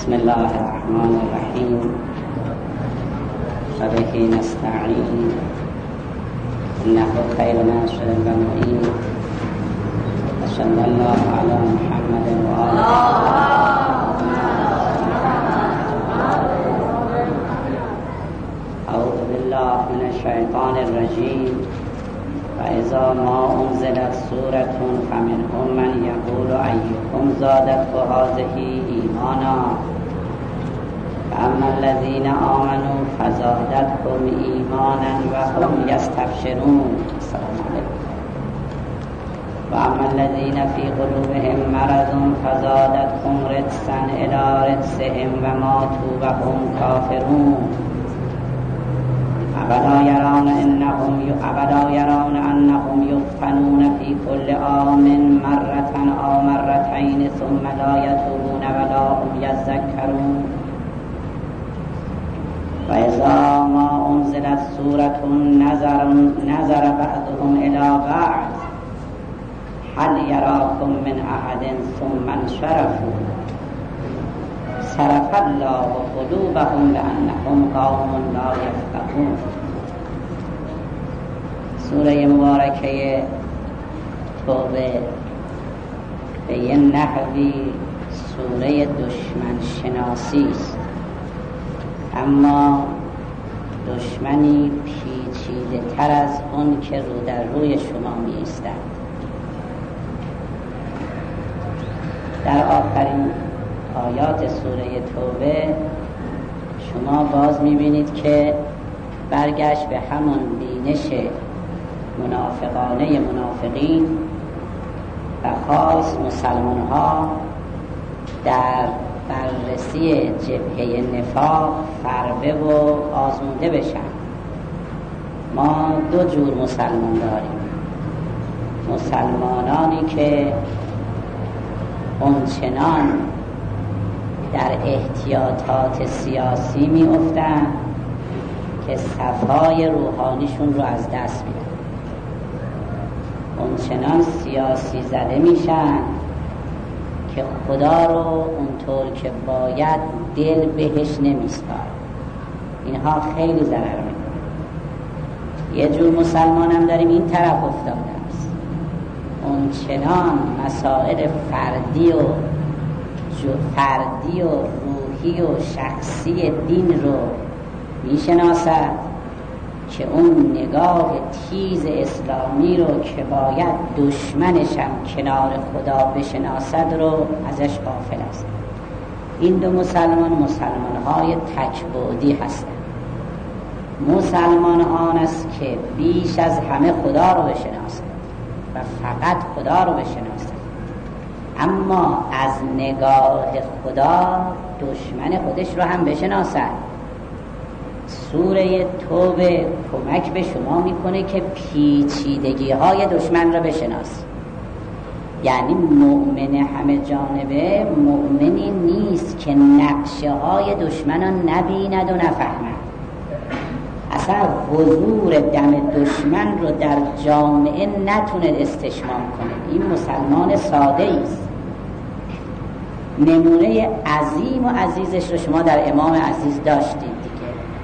بسم الله الرحمن الرحیم و به نستعین انه خیر ناصر و معین و صلی الله علی محمد و آله. اعوذ بالله من الشیطان الرجیم و اذا ما انزلت سورة فمنهم من یقول ایکم زادته هذه ایمانا فاما الذین آمنوا فزادتهم ایمانا و هم یستبشرون. السلام علیکم. و اما الذین فی قلوبهم مرض فزادتهم رجسا الی رجسهم و ماتوا و هم کافرون. أولا يرون أنهم يفتنون في كل عام مرة أو مرتين ثم لا يتوبون ولا هم يذكرون. وإذا ما أنزلت سورة نظر بعضهم إلى بعض هل يراكم من أحد ثم انصرفوا صرف الله قلوبهم لأنهم قوم لا يفقهون. سوره مبارکه توبه به یه نحوی سوره دشمن شناسی است، اما دشمنی پیچیده تر از اون که رو در روی شما می ایستد. در آخرین آیات سوره توبه شما باز میبینید که برگشت به همون بینش منافقانه منافقین و خاص مسلمان ها در بررسی جبهه نفاق فربه و آزموده بشن. ما دو جور مسلمان داریم: مسلمانانی که اونچنان در احتیاطات سیاسی می افتن که صفای روحانیشون رو از دست میدن، اونچنان سیاسی زده میشن که خدا رو اونطور که باید دل بهش نمیسپارن. اینها خیلی ضرر میکنن. یه جور مسلمان هم داریم این طرف افتاده است، اونچنان مسائل فردی و روحی و شخصی دین رو میشناسد که اون نگاه تیز اسلامی رو که باید دشمنش هم کنار خدا بشناسد رو ازش غافل است. این دو مسلمان‌های تک‌بعدی هستند. مسلمان آن است که بیش از همه خدا رو بشناسد و فقط خدا رو بشناسد، اما از نگاه خدا دشمن خودش رو هم بشناسد. سوره توبه کمک به شما میکنه که پیچیدگی های دشمن رو بشناسی. یعنی مؤمن همه جانبه مؤمنی نیست که نقشه های دشمن رو نبیند و نفهمد. اصلا حضور دم دشمن رو در جامعه نتونه استشمام کنه. این مسلمان ساده است. نمونه عظیم و عزیزش رو شما در امام عزیز داشتید دیگه.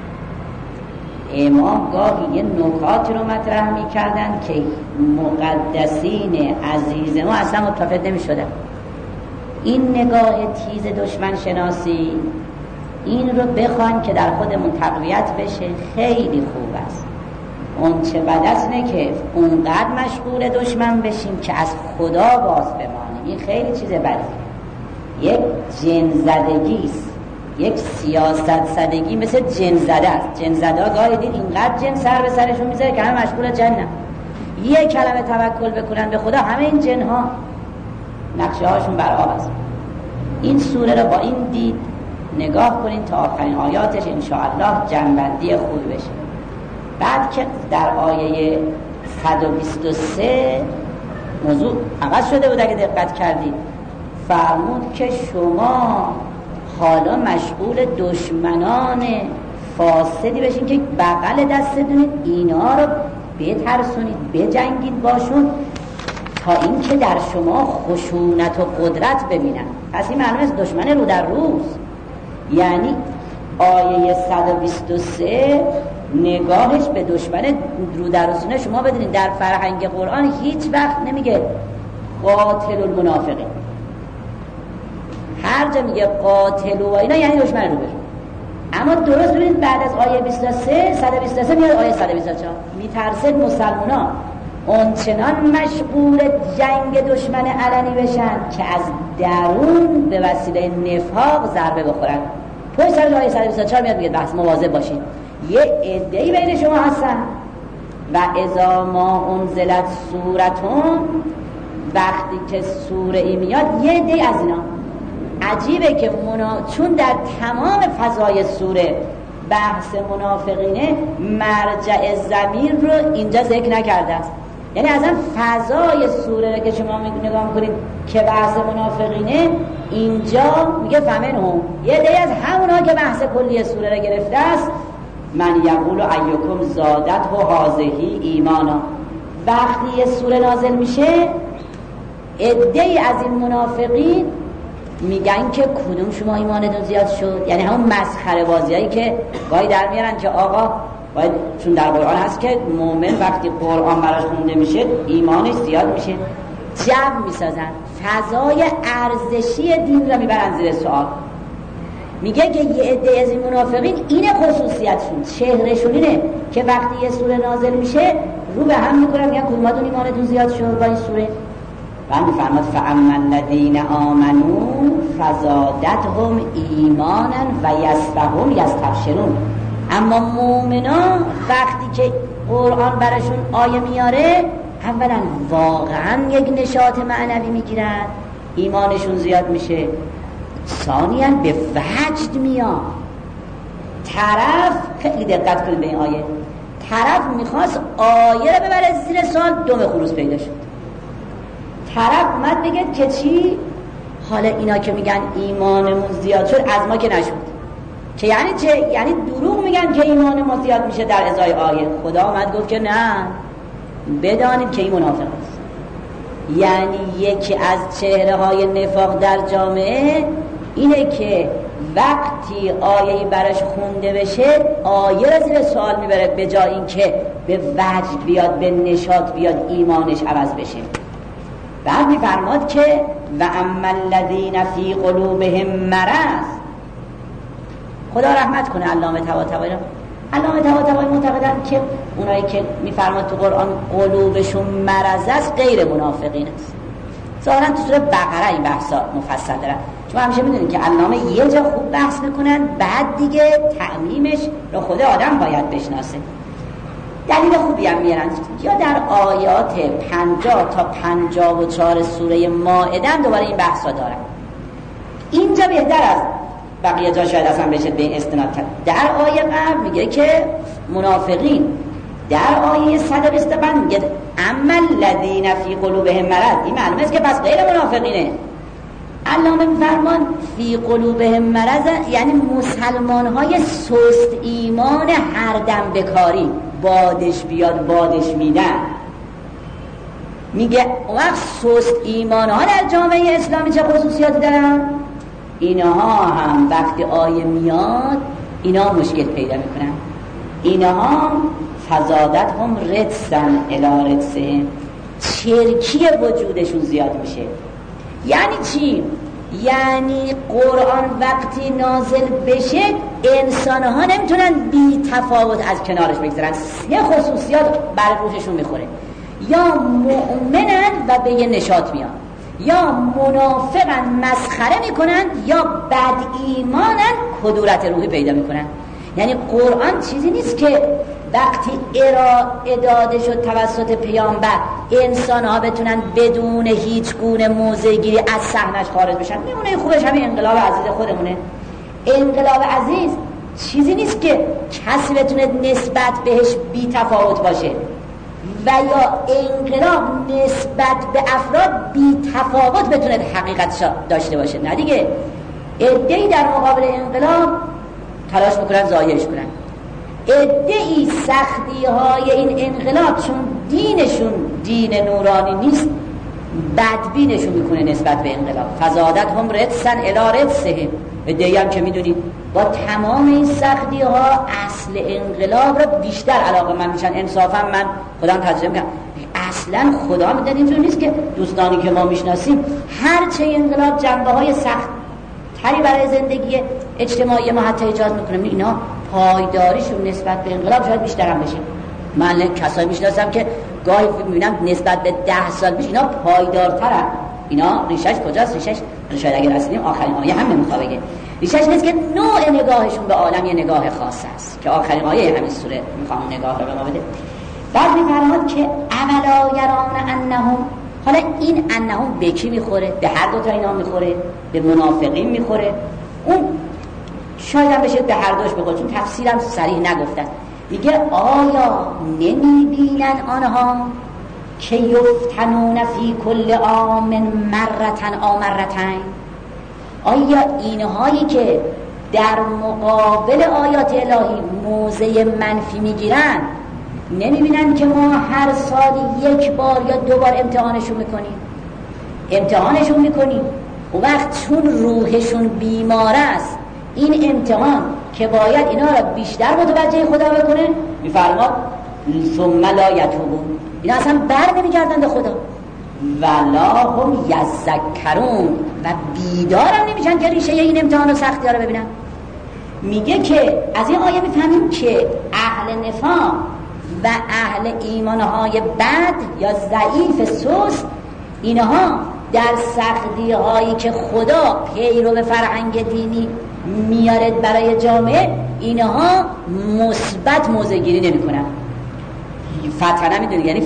امام گاهی یه نکاتی رو مطرح می‌کردن که مقدسین عزیز ما اصلا متفق نمی‌شدن. این نگاه تیز دشمن شناسی، این رو بخواین که در خودمون تقویت بشه، خیلی خوب است. اون چه بد است اینه که اونقدر مشغول دشمن بشیم که از خدا باز بمانیم. این خیلی چیز بدی. یک جن زدگی است، یک سیاست زدگی مثل جن زده است. جن زده ها گاهی دید اینقدر جن سر به سرشون میذاره که همه مشغول جنن. یک کلمه توکل بکنن به خدا، همه این جن ها نقشه هاشون بر آب است. این سوره رو با این دید نگاه کنین تا آخرین آیاتش انشاءالله جنبندی خوبی بشه. بعد که در آیه 123 موضوع عوض شده بود، اگه دقت کردید فرمود که شما حالا مشغول دشمنان فاسدی بشین که بغل دستتونید، اینا رو بترسونید، بجنگید باشون تا این که در شما خشونت و قدرت ببینن. پس این معلومه دشمن رو در روز یعنی آیه 123 نگاهش به دشمن رو در رسونه. شما بدونید در فرهنگ قرآن هیچ وقت نمیگه قاتل المنافقین، هر جا میگه قاتل و اینا یعنی دشمن رو برو. اما درست ببینید بعد از آیه 123 میاد آیه 124 میترسد مسلمانان اونچنان مشغول جنگ دشمن علنی بشن که از درون به وسیله نفاق ضربه بخورن. پشت سر آیه 124 میاد میگه بس مواظب باشید، یه عده‌ای بین شما هستن و اذا ما انزلت سورتون، وقتی که سوره ای میاد یه عده‌ای از اینا. عجیبه که چون در تمام فضای سوره بحث منافقینه، مرجع ضمیر رو اینجا ذکر نکرده است. یعنی اصلا فضای سوره رو که شما نگاه میکنید که بحث منافقینه، اینجا میگه فمنهم، یه عده از همونها که بحث کلی سوره رو گرفته است، من یقول ایکم زادته هذه ایمانا. وقتی یه سوره نازل میشه عده‌ای از این منافقین میگن که کدوم شما ایمانتون زیاد شد، یعنی همون مسخره بازیایی که گاهی در میارن که آقا باید، چون در قرآن هست که مؤمن وقتی قرآن براش خونده میشه ایمانش زیاد میشه، جو میسازن، فضای ارزشی دین را میبرن زیر سوال. میگه که یه عده از این منافقین اینه خصوصیتشون، چهرهشون اینه که وقتی یه سوره نازل میشه رو به هم میکنن میگن کدوماتون ایمانتون زیاد شد با این سوره. بعد میفرماد فاما الذین آمنوا فزادتهم ایمانا و یسبحون یستبشرون. اما مؤمنان وقتی که قرآن براشون آیه میاره، اولا واقعا یک نشاط معنوی میگیرن، ایمانشون زیاد میشه. ثانیاً به وجد میاد. طرف، خیلی دقت کنید به این آیه، طرف میخواست آیه رو ببره زیر سوال، دم خروس پیدا شد. طرف اومد بگه که چی؟ حالا اینا که میگن ایمانمون زیاد شد از ما که نشد، که یعنی چه؟ یعنی دروغ میگن که ایمان ما زیاد میشه در ازای آیه. خدا اومد گفت که نه، بدانید که این منافق است. یعنی یکی از چهره های نفاق در جامعه اینه که وقتی آیه‌ای براش خونده بشه آیه را زیر سوال میبره، به جای این که به وجد بیاد، به نشاط بیاد، ایمانش عوض بشه. بعد میفرماد که و اما الذین فی قلوبهم مرض. خدا رحمت کنه علامه طباطبایی را. علامه طباطبایی معتقدن که اونایی که میفرماد تو قرآن قلوبشون مرض است غیر منافقین است. ظاهرا تو سوره بقره این بحثا مفصل دارن. شما همیشه میدونید که علامه یه جا خوب بحث میکنن، بعد دیگه تعمیمش رو خود آدم باید بشناسه. دلیل خوبی هم میارن، یا در آیات 50 تا 54 سوره مائده دوباره این بحثا دارن. اینجا بهتر است، بقیه جا شاید اصلا بشه به استناد کرد. در آیه قبل میگه که منافقین، در آیه 125 میگه اما الذین فی قلوبهم مرض. این معلومه است که پس غیر منافقینه. علامه میفرمان فی قلوبهم مرض یعنی مسلمان های سست ایمان، هر دم بکاری، بادش بیاد بادش میدن. میگه اون وقت سست ایمان ها در جامعه اسلامی چه خصوصیاتی دارن؟ اینها هم وقتی آیه میاد اینا مشکل پیدا میکنن. اینها فزادت هم رجسن الی رجسهم، چرکی وجودشون زیاد میشه. یعنی چی؟ یعنی قرآن وقتی نازل بشه انسانها نمیتونن بی تفاوت از کنارش بگذارن. سه خصوصیات بر روحشون میخوره: یا مؤمنن و به یه نشاط میان، یا منافقن مسخره میکنن، یا بد ایمانن کدورت روحی پیدا میکنن. یعنی قرآن چیزی نیست که وقتی ارائه شد توسط پیامبر انسان ها بتونن بدون هیچ گونه موضع‌گیری از صحنش خارج بشن. نمونه خوبش همین انقلاب عزیز خودمونه. انقلاب عزیز چیزی نیست که کسی بتونه نسبت بهش بی تفاوت باشه، و یا انقلاب نسبت به افراد بی تفاوت بتونه حقیقت داشته باشه. نه دیگه، عده‌ای در مقابل انقلاب تلاش میکنن ضایعش کنن، عده‌ای سختی های این انقلاب چون دینشون دین نورانی نیست بدبینشون میکنه نسبت به انقلاب. فزادت هم رجسن الی رجسهم. ادعی هم که میدونید با تمام این سختی ها اصل انقلاب رو بیشتر علاقه من میشن. انصافا من خودم تجربه میکنم اصلا خدا میدن اینجور نیست که دوستانی که ما میشناسیم هرچه انقلاب جنبه های سخت تری برای زندگی اجتماعی ما حتی ایجاد میکنه، اینا پایداریشون نسبت به انقلاب شاید بیشتر هم بشه. من کسایی میشناسم که گاهی میبینم نسبت به 10 سال پیش اینا پایدارترن. اینا ریشش کجاست؟ ریشش شاید اگر رسیدیم آخرین آیه هم نمیخواه بگه، ریشش نیست که نوع نگاهشون به عالم یه نگاه خاص است که آخرین آیه همین سوره میخوام نگاه رو به ما بده. بعد میفرماد که اولا یرون انهم، حالا این انهم به کی میخوره؟ به هر دو تا اینا میخوره، به منافقین میخوره، اون شاید هم بشه به هر دوش بخوره، چون تفسیرم صریح نگفتن. میگه آیا نمیبینن آنها که یفتنون فی کل عام مرتن آ مرتین؟ آیا اینهایی که در مقابل آیات الهی موضع منفی میگیرن نمیبینن که ما هر سال 1 بار یا 2 بار امتحانشون میکنیم و وقت چون روحشون بیمار است این امتحان که باید اینا را بیشتر متوجه خدا بکنه، میفرماد ثم لا یتوبون، اینا اصلا بر نمیگردن به خدا ولا هم یذکرون و بیدارم نمیشن که ریشه این امتحان و سختی ها رو ببینن. میگه که از این آیه میفهمیم که اهل نفاق و اهل ایمانهای بد یا ضعیف سست، اینها در سختی هایی که خدا پیرو به فرهنگ دینی میارد برای جامعه، اینها مثبت موضع گیری نمی کنن. فتنه میدونید یعنی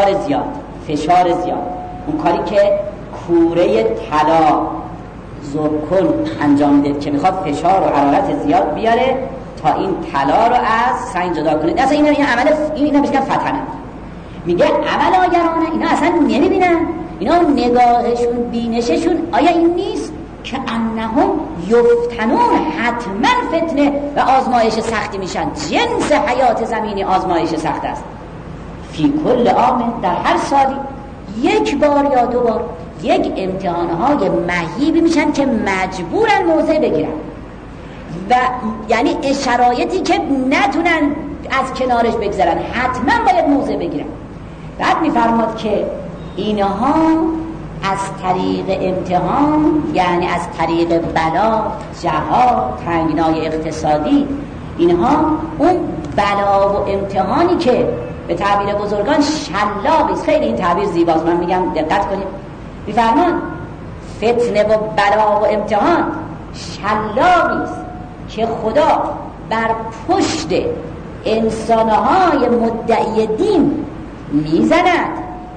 فشار زیاد. اون کاری که کوره طلا زرکن انجام میده که میخواد فشار و حرارت زیاد بیاره تا این طلا رو از سنگ جدا کنه. اصلا این عمل اینا بهش میگن فتنه. میگه عمل آگرانه، اینا اصلا نمیبینن، اینا نگاهشون بینششون آیا این نیست که انهم یفتنون، حتما فتنه و آزمایش سختی میشن. جنس حیات زمینی آزمایش سخت است. فی کل عام، در هر سالی 1 بار یا 2 بار یک امتحانهای مهیبی میشن که مجبورن موضع بگیرن و یعنی شرایطی که نتونن از کنارش بگذرن حتما باید موضع بگیرن. بعد میفرماد که اینها از طریق امتحان، یعنی از طریق بلا، جهاد، تنگنای اقتصادی، اینها اون بلا و امتحانی که به تعبیر بزرگان شلاقیست، خیلی این تعبیر زیباست، من میگم دقت کنیم. میفرمان فتنه و بلا و امتحان شلاقیست که خدا بر پشت انسانهای مدعی دین میزند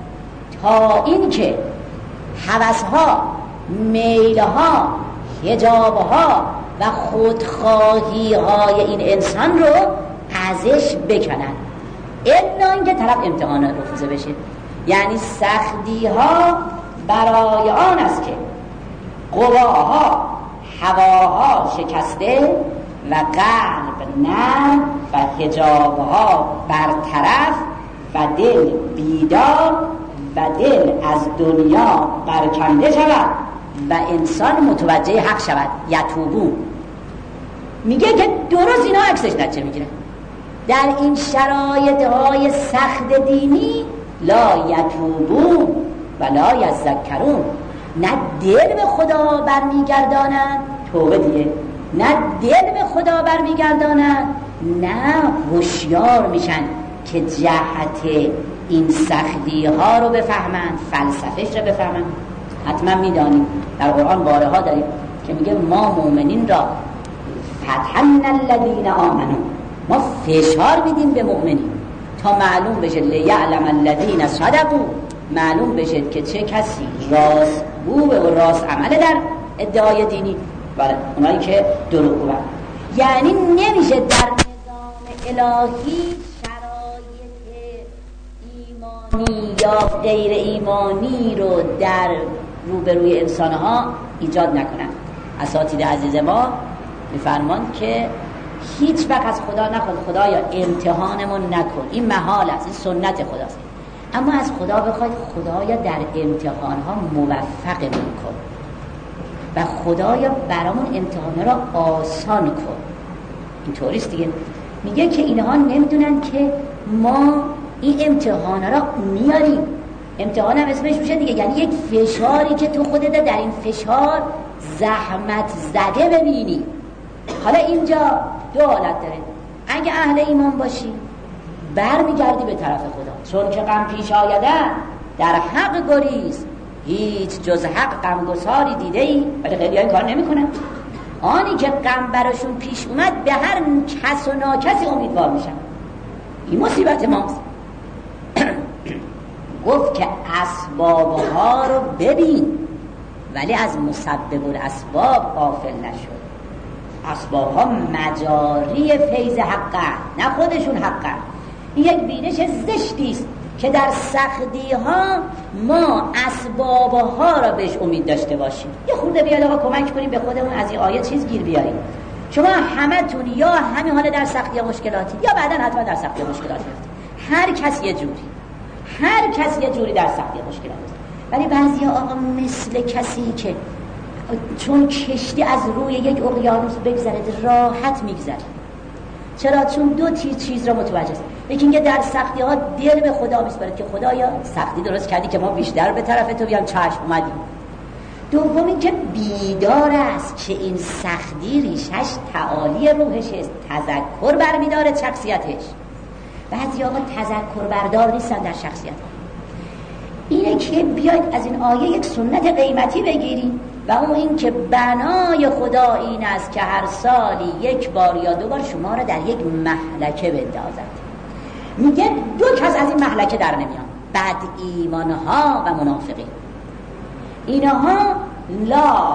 تا این که هوسها، میلها، حجابها و خودخواهیهای این انسان رو ازش بکنن، الا اینکه طرف امتحان رفوزه بشه. یعنی سختی ها برای آن است که قواها، هواها شکسته و قلب نرم و حجابها برطرف و دل بیدار و دل از دنیا برکنده شود و انسان متوجه حق شود. یتوبون میگه که درست اینا عکسش نتیجه میگیره. در این شرایط های سخت دینی لا یتوبون و لا یذکرون، نه دل به خدا برمیگردانند، توبه دیگه، نه دل به خدا برمیگردانند، نه هوشیار میشن که جهت این سختی ها رو بفهمند، فلسفهش رو بفهمند. حتما میدانیم در قرآن باره ها داریم که میگه ما مؤمنین را فتحنا الذین آمنوا، ما فشار میدیم به مؤمنین تا معلوم بشه، لیعلم الذین صدقوا، معلوم بشه که چه کسی راست گوه و راست عمله در ادعای دینی، بله اونایی که دروغ گوین. یعنی نمیشه در نظام الهی شرایط ایمانی یا غیر ایمانی رو در روبروی انسانها ایجاد نکنن. اساتید عزیز ما میفرمان که هیچ وقت از خدا نخواد خدایا امتحانمون نکن، این محال است، این سنت خداست، اما از خدا بخواید خدایا در امتحانها موفقمون کن. و خدایا برامون امتحانه را آسان کن. اینطوریست دیگه. میگه که اینها نمیدونن که ما این امتحانه را میاریم. امتحان هم اسمش میشه دیگه، یعنی یک فشاری که تو خودت در این فشار زحمت زده ببینی. حالا اینجا دو حالت داره. اگه اهل ایمان باشی برمیگردی به طرف خدا، چون که غم پیش آیدن در حق گریز، هیچ جز حق غمگساری دیده ای؟ ولی خیلی این کار نمی کنن. آنی که غم براشون پیش اومد به هر کس و ناکسی امیدوار میشن. این مصیبت ماست. گفت که اسبابها رو ببین ولی از مسبب الاسباب غافل نشد. اسبابها مجاری فیض حقه، نه خودشون حقه. این یک بینش زشتیست که در سختی ها ما اسبابها را بهش امید داشته باشیم. یه خورده بیاد آقا کمک کنیم به خودمون از این آیه چیز گیر بیاریم. شما همتون یا همین حال در سختی ها مشکلاتی یا بعداً حتما در سختی ها مشکلاتی هست. هر کس یه جوری در سختی ها مشکلات هست. ولی بعضی آقا مثل کسی که چون کشتی از روی یک اقیانوس بگذره راحت میگذره. چرا؟ چون دو چیز را متوجه است. یکی اینکه در سختی ها دل به خدا میسپارد که خدایا سختی درست کردی که ما بیشتر به طرف تو بیام، چشم اومدیم. دوم اینکه بیدار است که این سختی ریشش تعالی روحش است، تذکر برمیداره شخصیتش. بعضی آقا تذکر بردار نیستن در شخصیت. اینه که بیاید از این آیه یک سنت قیمتی بگیریم و اون این که بنای خدا این است که هر سالی یک بار یا دو بار شما را در یک مهلکه بندازد. میگه دو کس از این مهلکه در نمیان، بد ایمانها و منافقین. اینها لا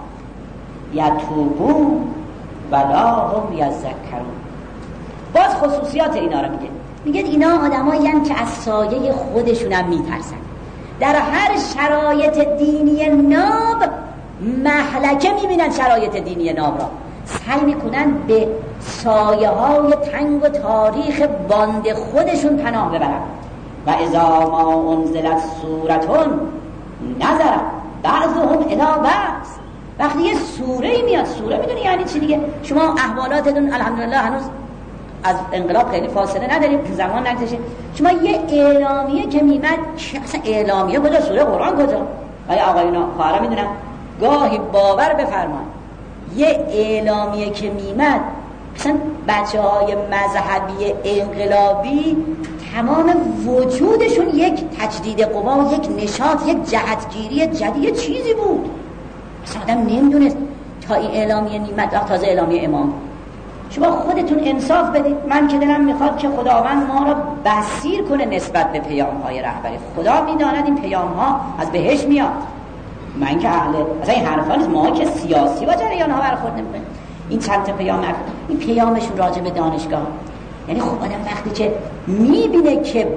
یتوبون ولا هم یذکرون. باز خصوصیات اینا رو میگه اینا آدمایی هستند که از سایه خودشون هم میترسن. در هر شرایط دینی ناب مهلکه میبینن، شرایط دینی ناب را سعی میکنن به سایه های تنگ و تاریخ باند خودشون پناه ببرن. و اذا ما انزلت سورتون نظر بعضهم الی بعض. وقتی یه سوره میاد، سوره میدونی یعنی چی دیگه؟ شما احوالاتتون الحمدلله هنوز از انقلاب خیلی فاصله نداریم، زمان نگذشته. شما یه اعلامیه که میمد، اصلا اعلامیه کجا؟ سوره قرآن کجا؟ آیا آقایونا خواهرا میدونم گاهی باور بفرمایید یه اعلامیه که میمد، اصلا بچه‌های مذهبی انقلابی تمام وجودشون یک تجدید قوا، یک نشاط، یک جهتگیری جدید چیزی بود. اصلا آدم نمیدونست تا این اعلامیه میمد. وقت تازه اعلامیه امام. شما خودتون انصاف بدید. من که دلم میخواد که خداوند ما را بصیر کنه نسبت به پیام‌های رهبری. خدا میداند این پیام‌ها از بهش میاد. من که اصلا این حرفا نیست. ما که سیاسی با جریان‌ها برخورد نمی‌کنیم. این چند تا پیام، این پیامشون راجع به دانشگاه. یعنی خب آدم وقتی که میبینه که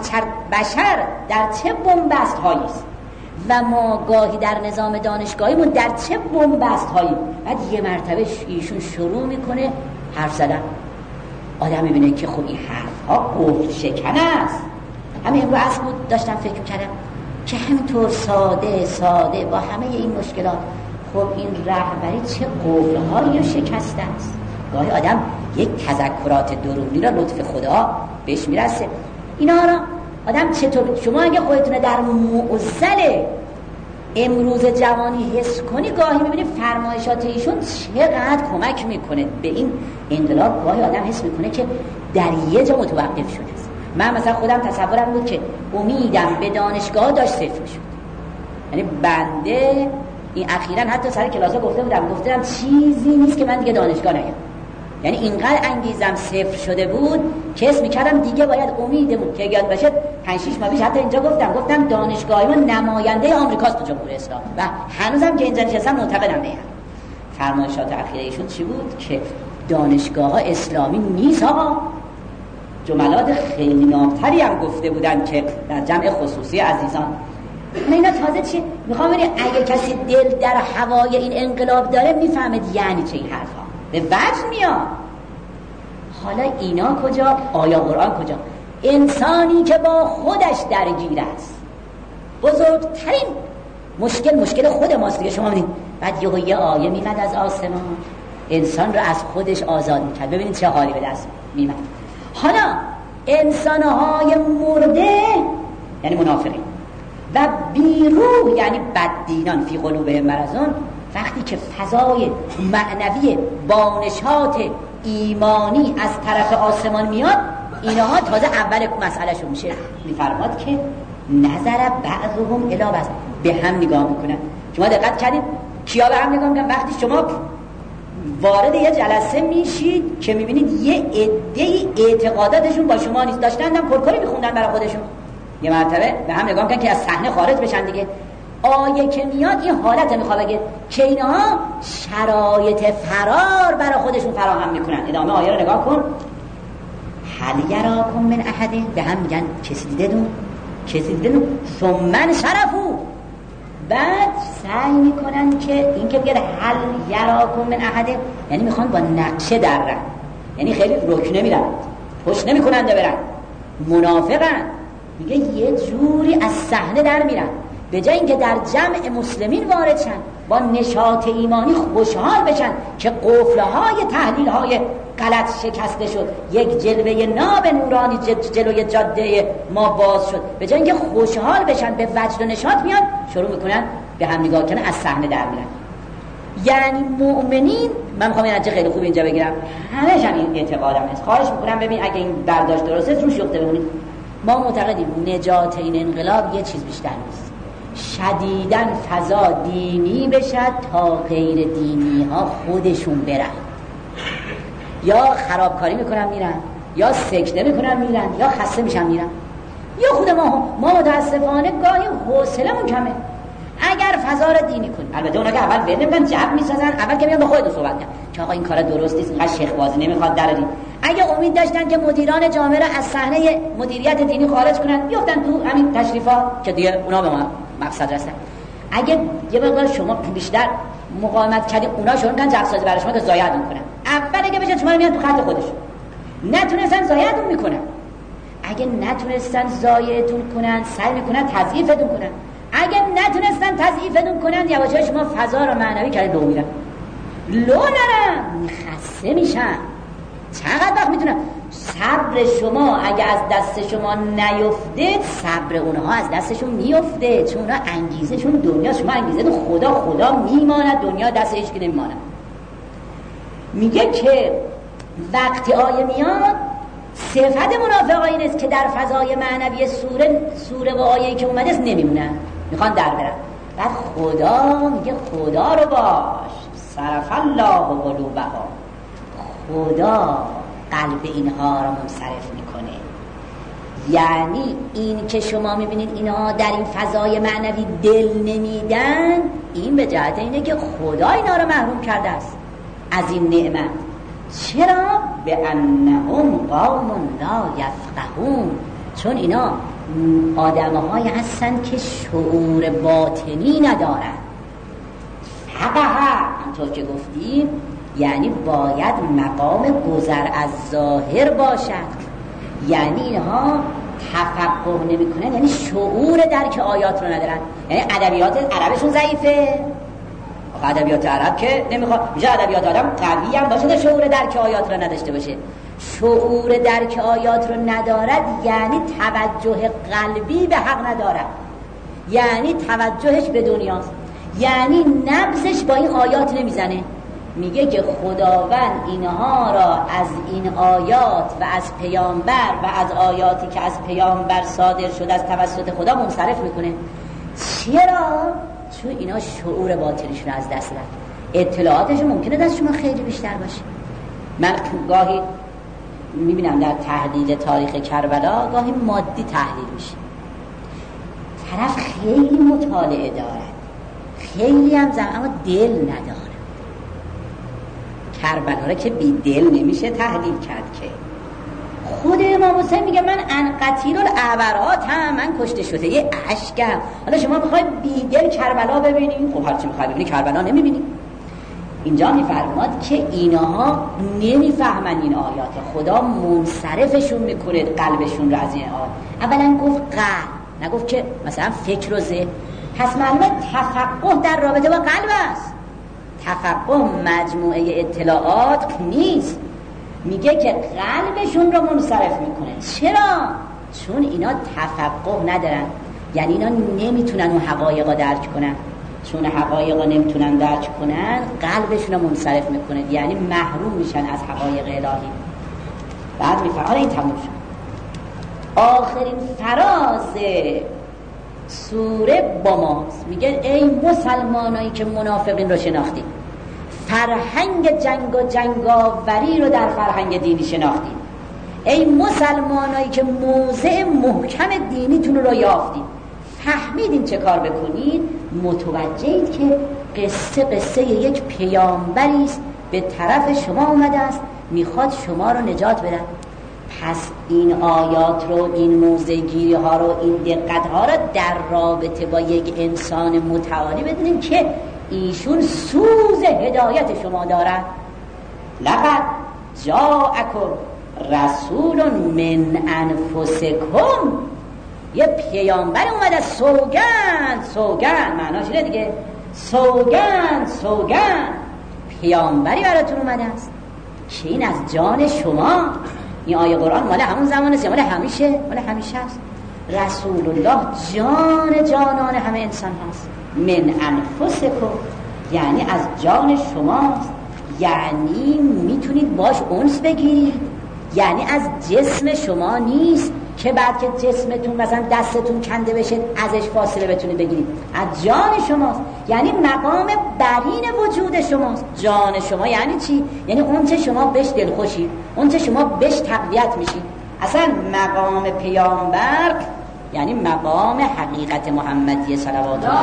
بشر در چه بنبست هایی است و ما گاهی در نظام دانشگاهیمون در چه بنبست هایی، بعد یه مرتبه ایشون شروع میکنه حرف زدن، آدم میبینه که خب این حرفها قفل شکن است. همین امروز اصلا داشتم فکر میکردم که همینطور ساده با همه این مشکلات، خب این رهبری چه قفل‌هایی رو شکسته است. گاهی آدم یک تذکرات درونی را لطف خدا بهش میرسه. اینا را آدم چطور، شما اگه خودتونه در معضل امروز جوانی حس کنی، گاهی میبینی فرمایشات ایشون چقدر کمک میکنه به این انقلاب. گاهی آدم حس میکنه که در یه جا متوقف شده است. من مثلا خودم تصورم بود که امیدم به دانشگاه داشت صفر میشد. یعنی بنده این اخیراً حتی سر کلاسا گفتم چیزی نیست که من دیگه دانشگاه نیام. یعنی اینقدر انگیزم صفر شده بود که حس می‌کردم دیگه باید امیدمون که یاد باشه 5-6 ماه پیش حتی اینجا گفتم دانشگاهی ما نماینده آمریکاست تو جمهوری اسلامی و هنوزم که اینجا نشستم معتقدم به این. فرمایشات اخیر ایشون چی بود؟ که دانشگاه‌ها اسلامی نیست آقا. جملات خیلی نابتری هم گفته بودن که در جمع خصوصی عزیزان. اینا تازه چی؟ میخوام ببینید اگه کسی دل در هوای این انقلاب داره میفهمه یعنی چه این حرفا. به وجه میاد. حالا اینا کجا؟ آیا قرآن کجا؟ انسانی که با خودش درگیر است. بزرگترین مشکل خود ماست دیگه. شما میدید بعد یه آیه میمد از آسمان انسان رو از خودش آزاد میکرد. ببینید چه حالی به دست میمد. حالا انسانهای مرده یعنی منافقین و بیروح یعنی بددینان فی قلوبهم مرضون، وقتی که فضای معنوی بانشات ایمانی از طرف آسمان میاد، اینها تازه اول مسئلهشون میشه. میفرماد که نظر بعضهم الی بعض، به هم نگاه میکنن. شما دقت کردید کیا به هم نگاه میکنن؟ وقتی شما وارد یه جلسه میشید که میبینید یه عده‌ای اعتقاداتشون با شما نیست، داشتن هم کرکری میخوندن برای خودشون، یه مرتبه به هم نگاه میکنن که از صحنه خارج بشن دیگه. آیه که میاد این حالت میخواد بگه که اینها شرایط فرار برای خودشون فراهم میکنن. ادامه آیه رو نگاه کن. هل یراکم من احد، به هم میگن کسی دیدتون؟ کسی دیدتون؟ ثم انصرفوا، بعد سعی میکنن که این که بگه هل یراکم من احد یعنی میخوان با نقشه درن، یعنی خیلی رک نمیرن، پشت نمیکنن برن، منافقن. میگه یه جوری از صحنه در میرن، به جای اینکه در جمع مسلمین وارد شن با نشاط ایمانی خوشحال بشن که قفلهای تحلیلهای غلط شکسته شد، یک جلوه ناب نورانی جلوی جاده ما باز شد، به جای اینکه خوشحال بشن به وجد و نشاط میان شروع میکنن به هم نگاه کردن، از صحنه در میرن. یعنی مؤمنین، من میخوام این نتیجه خیلی خوب اینجا بگیرم، همش هم این اعتقادم هست، خواهش میکنم ببین اگه این برداشت درسته روش یخته بمونید. ما معتقدیم نجات این انقلاب یه چیز بیشتر نیست، شدیداً فضا دینی بشد تا غیر دینی ها خودشون برن، یا خرابکاری میکنن میرن، یا سکته میکنن میرن، یا خسته میشن میرن، یا خود ما متاسفانه گاهی حوصله‌مون کمه. اگر فضا رو دینی کنیم، البته اونا که اول ول نمیکنن جب میسازن، اول که میان با خودتون صحبت کنن که آقا این کار درست نیست، اینقدر شیخ بازی نمیخواد دراریم. اگه امید داشتن که مدیران جامعه رو از صحنه مدیریت دینی خارج کنن، بیافتن تو همین تشریفات که دیگه اونا به ما مقصد رسن. اگه یه مقدار شما بیشتر مقاومت کردین، اونا شروع کردن جب سازی برای شما که ضایعتون کنن. اول اگه بشه شما رو میان تو خط خودشون، نتونستن ضایعتون میکنن. اگه نتونستن ضایعتون کنن، سعی میکنن تضعیفتون کنن. اگه نتونستن تضعیفتون کنن، یواشاش شما فضا رو معنوی کرده لو میرن، لو نرن، خسته میشن. چقدر وقت میتونن صبر شما اگه از دست شما نیفته، صبر اونها از دستشون میفته، چون اونها انگیزشون دنیا، شما انگیزه خدا میماند، دنیا دست هیچ کی نمیماند. میگه که وقتی آیه میاد صفت منافقای این است که در فضای معنوی سوره و آیه‌ای که اومده است نمیمونن، میخوان در برن. بعد خدا میگه خدا رو باش، صرف الله قلوبها، خدا قلب اینها رو منصرف میکنه. یعنی این که شما میبینید اینها در این فضای معنوی دل نمیدن، این به جهت اینه که خدا اینا رو محروم کرده است از این نعمت. چرا؟ به انهم قوم لا یفقهون، چون اینا آدم‌هایی هستن که شعور باطنی ندارن. فقه همطور که گفتیم یعنی باید مقام گذر از ظاهر باشد، یعنی اینها تفقه نمی کنن، یعنی شعور درک آیات رو ندارن، یعنی ادبیات عربشون ضعیفه. ادبیات عرب که نمیخواد میشه ادبیات آدم قوی هم باشه شعور درک آیات رو نداشته باشه. شعور درک آیات رو ندارد یعنی توجه قلبی به حق ندارد، یعنی توجهش به دنیاست، یعنی نبضش با این آیات نمیزنه. میگه که خداوند اینها را از این آیات و از پیامبر و از آیاتی که از پیامبر صادر شده از توسط خدا منصرف میکنه. چرا؟ چون اینا شعور باطنشون از دست دادن. اطلاعاتش ممکنه دست شما خیلی بیشتر باشه. من گاهی میبینم در تحلیل تاریخ کربلا گاهی مادی تحلیل میشه، طرف خیلی مطالعه دارد، خیلی هم اما دل نداره. کربلا را که بی دل نمیشه تحلیل کرد که. خود امام حسین میگه من انقتیل الاعورات هم، من کشته شده یه اشکم. حالا شما میخوای بی دل کربلا ببینید، خب هرچی میخوای ببینید کربلا نمیبینید. اینجا میفرماد که اینها نمیفهمن این آیات، خدا منصرفشون میکنه قلبشون رو از این آیات. اولا گفت قلب، نگفت که مثلا فکر و ذهن. پس معلومه تفقه در رابطه با قلب است. تفقه مجموعه اطلاعات نیست، میگه که قلبشون رو منصرف میکنه. چرا؟ چون اینا تفقه ندارن، یعنی اینا نمیتونن اون حقایق رو درک کنن. چون حقایق رو نمیتونن درک کنن قلبشون رو منصرف میکنه، یعنی محروم میشن از حقایق الهی. بعد میفرماید این تموم شد. آخرین فراز سوره با ماست، میگه ای مسلمانایی که منافقین رو شناختید، فرهنگ جنگ و جنگاوری رو در فرهنگ دینی شناختید، ای مسلمانایی که موضع محکم دینیتون رو یافتید، فهمیدین چه کار بکنید، متوجهید که قصه یک پیامبری است به طرف شما اومده است، میخواد شما رو نجات بده. پس این آیات رو، این موضع‌گیری ها رو، این دقت ها رو در رابطه با یک انسان متعالی بدونیم که ایشون سوز هدایت شما دارد. لقد جاءکم رسول من انفسکم، یه پیامبر اومده است. سوگند معناش اینه دیگه، سوگند پیامبری براتون اومده است که این از جان شما. این آیه قرآن مال همون زمان است یا مال همیشه است؟ رسول الله جانان همه انسان هست. من انفسکم یعنی از جان شماست، یعنی میتونید باش انس بگیرید، یعنی از جسم شما نیست که بعد که جسمتون مثلا دستتون کنده بشه ازش فاصله بتونید بگیرید، از جان شماست، یعنی مقام برین وجود شماست. جان شما یعنی چی؟ یعنی اون چه شما بهش دلخوشید، اون چه شما بهش تقویت میشید. اصلا مقام پیامبر یعنی مقام حقیقت محمدی صلوات الله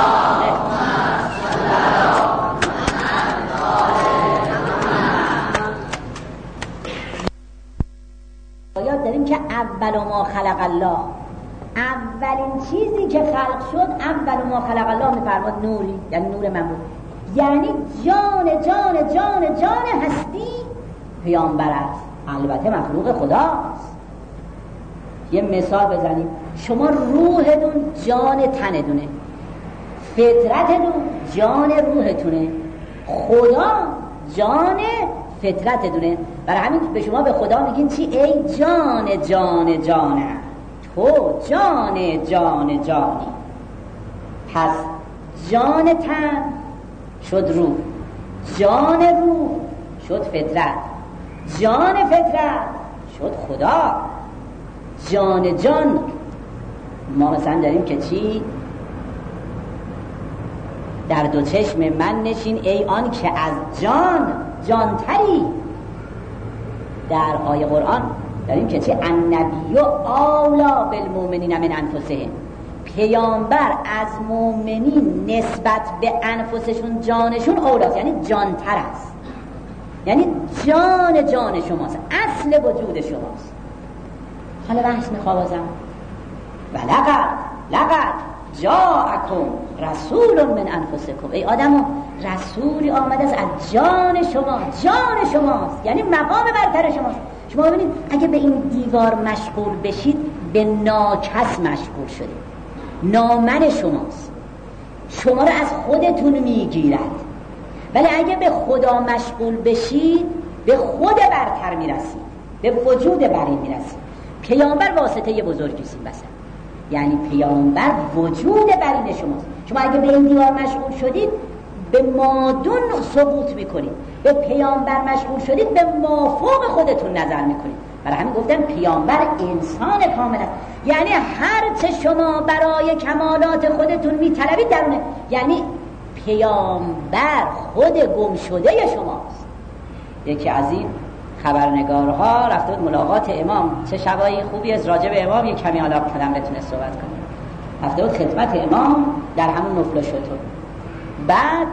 آیات داریم که اول ما خلق الله، اولین چیزی که خلق شد، اول ما خلق الله میفرماد نوری، یعنی نور من بود، یعنی جان هستی پیامبر است. البته مخلوق خداست. یه مثال بزنیم، شما روحتون جان تنتونه، فطرتتون جان روحتونه، خدا جان فطرتتونه. برای همین به شما به خدا میگین چی؟ ای جانم، تو جانی. پس جان تن شد روح، جان روح شد فطرت، جان فطرت شد خدا. جان ما مثلا داریم که چی؟ در دو چشم من نشین ای آن که از جانتری. در آیه قرآن داریم که چی؟ النبی اولی بالمؤمنین من انفسهم، پیامبر از مؤمنین نسبت به انفسشون جانشون اولاست، یعنی جانتر است، یعنی جان شماست، اصل وجود شماست. حالا بحث میخوام بازم و لقد جاءکم رسول من انفسکم، ای آدمو رسولی آمده است از جان شماست، یعنی مقام برتر شماست. شما ببینید اگه به این دیوار مشغول بشید به ناکس مشغول شدید، نامن شماست، شما رو از خودتون میگیرد. ولی اگه به خدا مشغول بشید به خود برتر میرسید، به وجود برین میرسید. پیامبر واسطه بزرگیست مثلا، یعنی پیامبر وجود برین شماست. شما اگه به این دیوار مشغول شدید به مادون ثبوت میکنید، به پیامبر مشغول شدید به مافوق خودتون نظر میکنید. برای همین گفتن پیامبر انسان کامل است، یعنی هر چه شما برای کمالات خودتون میطلبید درونه، یعنی پیامبر خود گم شده شماست. یکی از این خبرنگارها رفته بود ملاقات امام، چه شبایی خوبی از راجع به امام یک کمی حالا کدام بتونه صحبت کنه. رفته بود خدمت امام در همون نفل شطور. بعد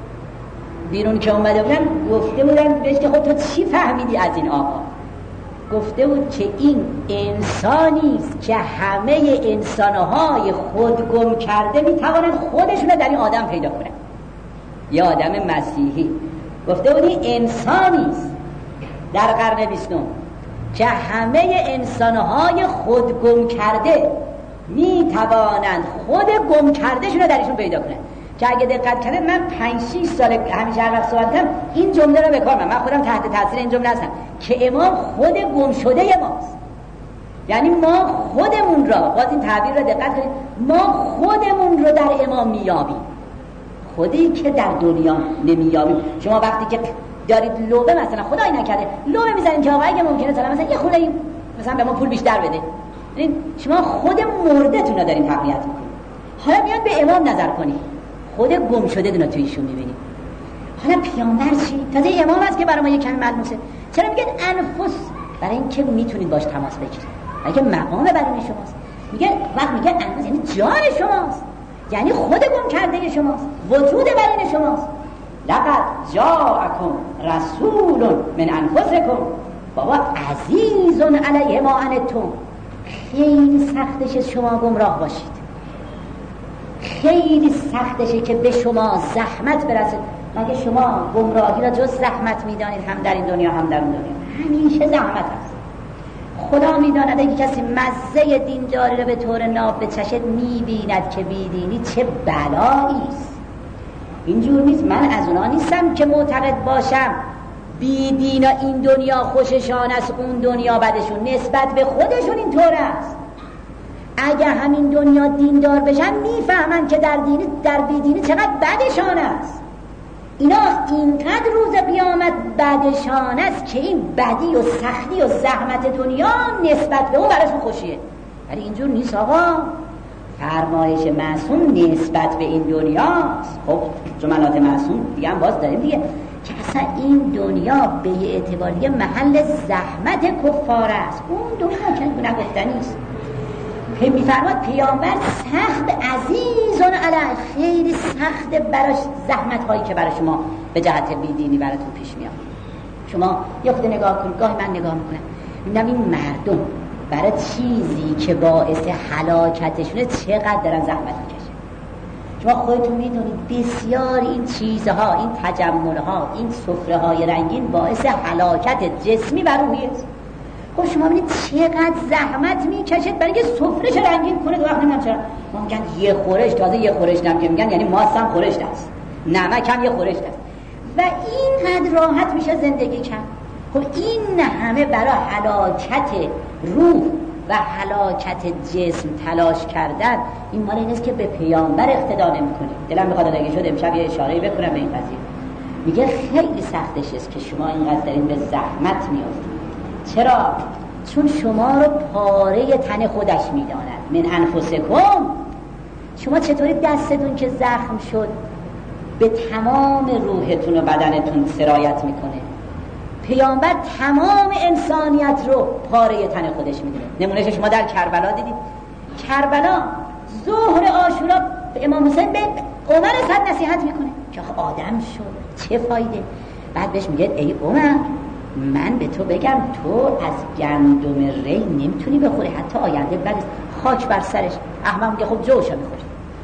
بیرون که اومده بودن گفته بودن بهش که خب تو چی فهمیدی از این آقا؟ گفته بود که این انسانی است که همه انسانهای خود گم کرده میتوانند خودشون در این آدم پیدا کنند. یه آدم مسیحی گفته بود این انسانی است در قرن 20 که همه انسانهای خود گم کرده میتوانند خود گم کردهشون رو در ایشون پیدا کنند. که اگه دقت کنید من 5-6 سال همیشه هر وقت صحبت کنم این جمله رو به کار من خودم تحت تاثیر این جمله هستم که امام خود گم شده ماست. یعنی ما خودمون را، باز این تعبیر رو دقت کنید، ما خودمون رو در امام میابیم، خودی که در دنیا نمیابیم. شما وقتی که دارید لوبه مثلا خدای نکرده لوبه میزنید که آقا اگه ممکنه مثلا یه خونه این مثلا به ما پول بیشتر بده، شما خود مردتون رو دارین تقویت میکنید. حالا میاد به امام نظر کنید، خود گم شده دونه توی ایشون میبینید. حالا پیامبر چی؟ تازه امام هست که برای ما یک کمی ملموسه. چرا میگن انفس؟ برای اینکه میتونید باش تماس بگیرید، اینکه مقام برای شماست. میگه وقت میگه انفس یعنی جان شماست، یعنی خود گم کرده شماست، وجود برای شماست. لقد جاءکم رسول من انفسکم. بابا عزیز علیه ما عنتم، خیلی سختشه شما گمراه باشید، خیلی سختشه که به شما زحمت برسه. مگه شما گمراهی را جز زحمت میدانید؟ هم در این دنیا هم در اون دنیا همیشه زحمت هست. خدا میداند اگه کسی مزه دینداری را به طور ناب به چشت میبیند که بیدینی چه بلایی است. اینجور نیست. من از اونا نیستم که معتقد باشم بیدینا این دنیا خوششان است اون دنیا بدشون، نسبت به خودشون اینطور است. اگه همین دنیا دیندار بشن میفهمن که در بیدینی چقدر بدشان است. اینا اینقدر روز قیامت بدشان است که این بدی و سختی و زحمت دنیا نسبت به اون براشون خوشیه. ولی اینجور نیست آقا. فرمایش معصوم نسبت به این دنیاست. خب جملات معصوم دیگه هم باز داریم دیگه که اصلا این دنیا به یه اعتباری محل زحمت کفار است. اون دنیا که نگفتنی است. میفرماد پیامبر سخت عزیز علیه، خیلی سخت براش زحمت هایی که برای شما به جهت بیدینی براتون پیش میاد. شما یه خود نگاه کنید، گاهی من نگاه میکنم میبینم این مردم برای چیزی که باعث هلاکتشونه چقدر دارن زحمت میکشن. شما خودتون میدونید بسیار این چیزها، این تجملها، این سفره های رنگین باعث هلاکت جسمی و روحی است. خب شما ببینید چقدر زحمت میکشید برای اینکه سفرهش رنگین کنه. وقت نمیدونم چرا ما میگن یه خورش، تازه یه خورش نم که میگن یعنی ماست هم خورش است، نمک هم یه خورش است و اینقدر راحت میشه زندگی کرد. خب این همه برای هلاکت روح و هلاکت جسم تلاش کردن، این مال این است که به پیامبر اقتدا نمی‌کنید. دلم میخواد اگه شد امشب یه اشاره بکنم به این قضیه. میگه خیلی سختش است که شما اینقدر دارین به زحمت میافتید. چرا؟ چون شما رو پاره تن خودش میداند. من انفسکم. شما چطوری دستتون که زخم شد به تمام روحتون و بدنتون سرایت میکنه؟ پیامبر تمام انسانیت رو پاره تن خودش میدونه. نمونهش شما در کربلا دیدید. کربلا ظهر عاشورا امام حسین به عمر صد نصیحت میکنه که آدم شد چه فایده. بعد بهش میگه ای عمر، من به تو بگم تو از گندم ری نمیتونی بخوری، حتی آینده بعد خاک بر سرش. احمد میگه خب جوشو میخوری.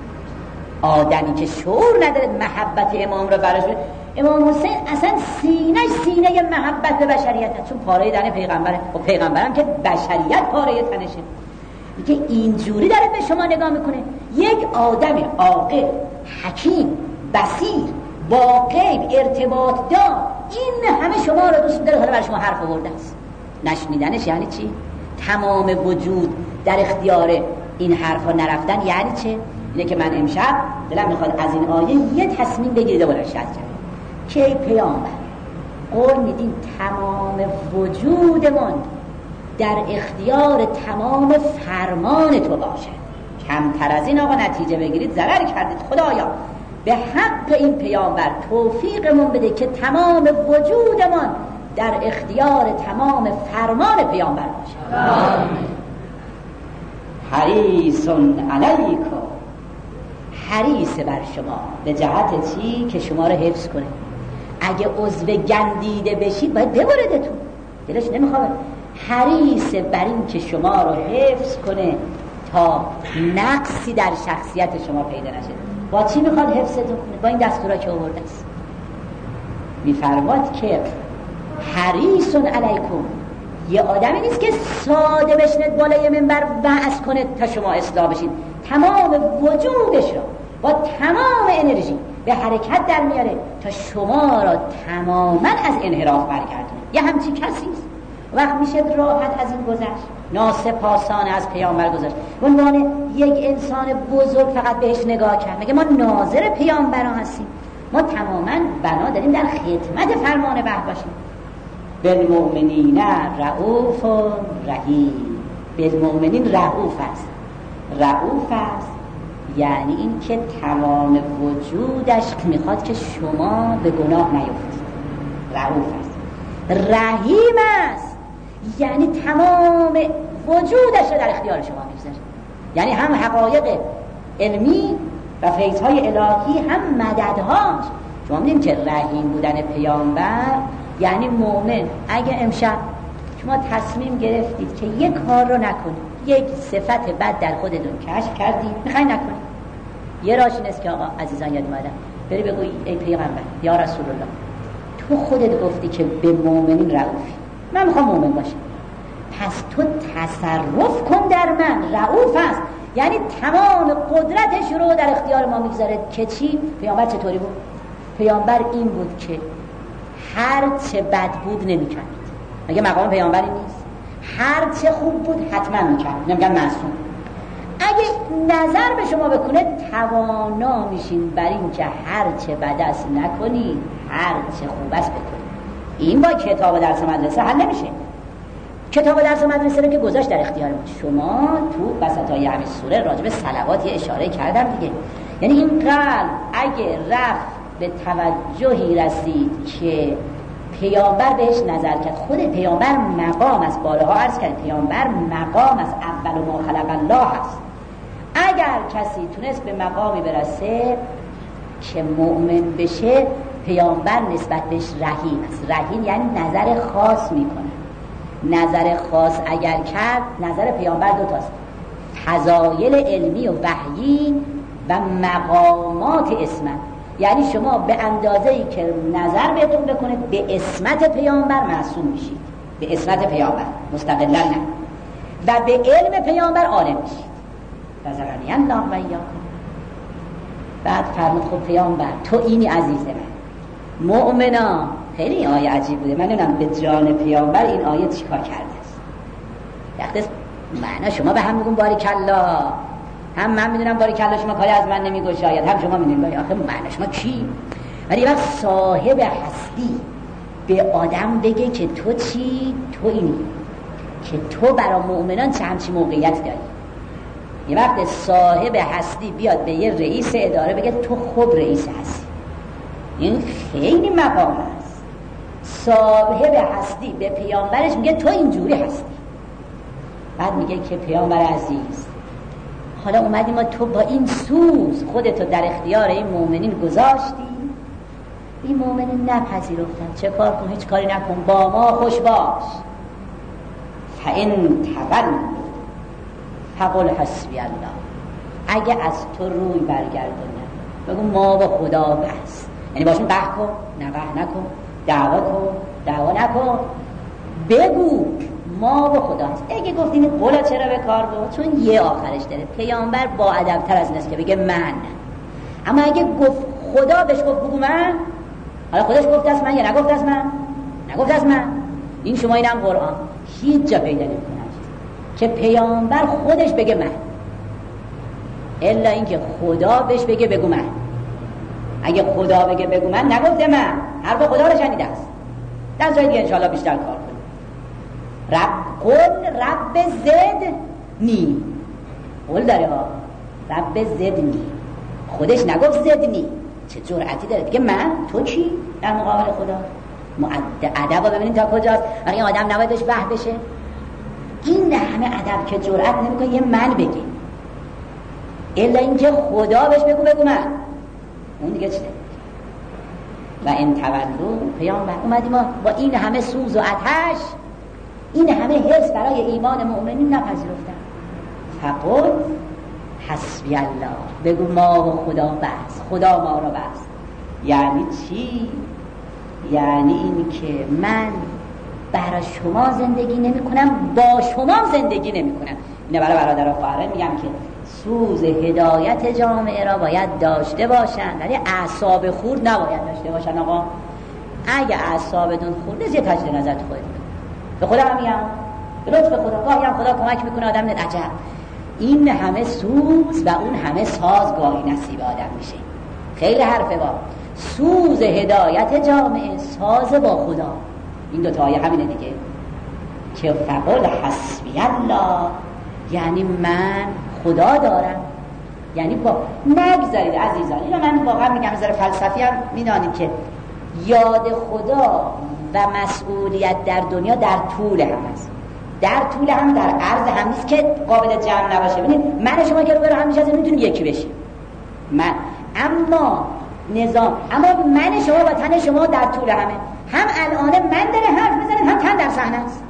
آدمی که شعور نداره محبت امام رو براش، امام حسین اصلا سینه محبت به بشریت هست، چون پاره تن پیغمبره و پیغمبرم که بشریت پاره تنشه. میگه اینجوری داره به شما نگاه میکنه. یک آدم عاقل، حکیم، بصیر، با غیب ارتباط دار، این همه شما رو دوست داره، حالا برای شما حرف آورده است. نشنیدنش یعنی چی؟ تمام وجود در اختیار این حرفا نرفتن یعنی چه؟ اینه که من امشب دلم میخواد از این آیه یه تصمیم بگیرید و بلند شد که ای پیامبر قول میدیم تمام وجودمون در اختیار تمام فرمان تو باشد. کمتر از این آقا نتیجه بگیرید ضرر کردید. خدایا به حق این پیامبر توفیقمون بده که تمام وجودمون در اختیار تمام فرمان پیامبر باشه. حریص علیکم، حریص بر شما به جهت چی؟ که شما رو حفظ کنه. اگه عضو گندیده بشید باید ببردتون، دلش نمیخواد. حریص بر این که شما رو حفظ کنه تا نقصی در شخصیت شما پیدا نشه. با چی میخواد حفظتون کنه؟ با این دستورا که آورده است. میفرماد که حریص علیکم، یه آدمی نیست که ساده بشنید بالای منبر وعظ کنه تا شما اصلاح بشید. تمام وجودش رو با تمام انرژی به حرکت در میاره تا شما را تماما از انحراف برگردونه. یه همچین کسی است. وقت میشه راحت از این گذشت، ناسپاسانه از پیامبر گذشت. به عنوان یک انسان بزرگ فقط بهش نگاه کرد، میگه ما ناظر پیامبران هستیم، ما تماما بنا داریم در خدمت فرمان وحی باشیم. بالمؤمنین رؤوف رحیم. بالمؤمنین رؤوف است. رؤوف است یعنی این که تمام وجودش میخواد که شما به گناه نیفتید. رؤوف است. رحیم است یعنی تمام وجودش رو در اختیار شما میگذاره، یعنی هم حقایق علمی و فیض‌های الهی هم مددهاش. شما می‌دونید که رحیم بودن پیامبر یعنی مؤمن اگه امشب شما تصمیم گرفتید که یک کار رو نکنید، یک صفت بد در خودتون کشف کردید میخواین نکنید، یه راهش این است که آقا عزیزان یاد اومدم بری بگوی ای پیغمبر یا رسول الله تو خودت گفتی که به مؤمنین رؤوفی، من میخوام مؤمن باشم، پس تو تصرف کن در من. رؤوف است یعنی تمام قدرتش رو در اختیار ما میگذاره. که چی؟ پیامبر چطوری بود؟ پیامبر این بود که هر چه بد بود نمی‌کرد. مگه مقام پیامبری نیست؟ هر چه خوب بود حتما می‌کرد. نمیگن معصوم. اگه نظر به شما بکنه توانا میشین بر این که هر چه بد است نکنی، هر چه خوب است بکنی. این با کتاب درس مدرسه حل نمیشه. کتاب درس مدرسه رو که گذاشت در اختیار ما. شما تو وسطای همین سوره راجع به صلوات یه اشاره کردم دیگه. یعنی این قلب اگه رفت به توجهی رسید که پیامبر بهش نظر کرد، خود پیامبر مقام است، بارها عرض کرد پیامبر مقام است، اول ما خلق الله است. اگر کسی تونست به مقامی برسه که مؤمن بشه، پیامبر نسبت بهش رحیم است. رحیم یعنی نظر خاص میکنه. نظر خاص اگر کرد، نظر پیامبر دوتاست: فضایل علمی و وحیی و مقامات اسمت. یعنی شما به اندازه‌ای که نظر بهتون بکنه به اسمت پیامبر معصوم میشید، به اسمت پیامبر مستقلا نه، و به علم پیامبر عالم میشید. رزقنی الله و ایاکم. بعد فرمود خب پیامبر تو اینی عزیز من. مؤمنا، خیلی این آیه عجیب بوده، من نمیدونم به جان پیامبر این آیه چیکار کرده است. وقتی معنا شما به هم میگون باریکالله، هم من میدونم باریکالله شما کاری از من نمیگه شاید، هم شما میدونید آخه معنا شما کی؟ ولی وقت صاحب هستی به آدم بگه که تو چی، تو اینی، که تو برای مؤمنان چه همچی موقعیت داری. یه وقت صاحب هستی بیاد به یه رئیس اداره بگه تو خوب رئیس هستی، این خیلی مقام است. صاحب هستی به پیامبرش میگه تو اینجوری هستی. بعد میگه که پیامبر عزیز حالا اومدی ما تو با این سوز خودتو در اختیار این مؤمنین گذاشتی، این مؤمنین نپذیرفتن، چه کار کن؟ هیچ کاری نکن، با ما خوش باش. فإن تولوا فقل حسبی الله. اگه از تو روی برگردونن بگو ما با خدا بس. یعنی باشون قهر کن، نه قهر نکن، دعوا نکن، بگو ما با خدا هست. اگه گفتین قولا چرا به کار بود؟ چون یه آخرش داره. پیامبر با ادب‌تر از اینست که بگه من. اما اگه گفت خدا بهش گفت بگو من، حالا خودش گفت است من یا نگفت است من؟ نگفت است من. این شما اینم قرآن هیچ جا پیدا نمی‌کنید که پیامبر خودش بگه من، الا اینکه خدا بهش بگه بگو من. اگه خدا بگه بگو من، نگفته من، حرف خدا رو شنیده است. در جای دیگه انشاءالله بیشتر کار کنیم. رب زدنی، قول داره ها، رب زدنی، خودش نگفت زدنی. چه جرأتی داره بگه من؟ تو کی در مقابل خدا؟ ادب رو ببینید تا کجاست. ولی این آدم نباید بهش وحی بشه. این همه ادب که جرأت نمیکنه یه من بگه، الا اینکه خدا بهش بگو من. اون دیگه چه؟ و ان تولوا، پیامبر اومدیم ما با این همه سوز و آتش، این همه حرص برای ایمان مؤمنین نپذیرفتن. فقل حسبی الله، بگو ما و خدا بس، خدا ما رو بس. یعنی چی؟ یعنی این که من برای شما زندگی نمی کنم، با شما زندگی نمی کنم. اینه برای برادر و خواهران میگم که سوز هدایت جامعه را باید داشته باشند، یعنی اعصاب خورد نباید داشته باشن. آقا اگه اعصابتون خورد نیست یه تجدید نظر تو خودت به خدا هم میگم، به لطف خدا گاهی هم خدا کمک میکنه آدم نه عجب این همه سوز و اون همه ساز گاهی نصیب آدم میشه. خیلی حرفه با سوز هدایت جامعه، ساز با خدا. این دو تا آیه همینه دیگه که فقل حسبی الله، یعنی من خدا دارم. یعنی با نگذارید عزیزان، اینو من واقعا میگم ذره فلسفی هم میدانید که یاد خدا و مسئولیت در دنیا در طول هم هست، در طول هم در عرض هم نیست که قابل جمع نباشه. ببینید من شما که رو برو هم میشه میتونیم یکی بشیم من، اما نظام، اما من شما و تن شما در طول همه، هم الان من داره حرف میزنه هم تن در صحنه است.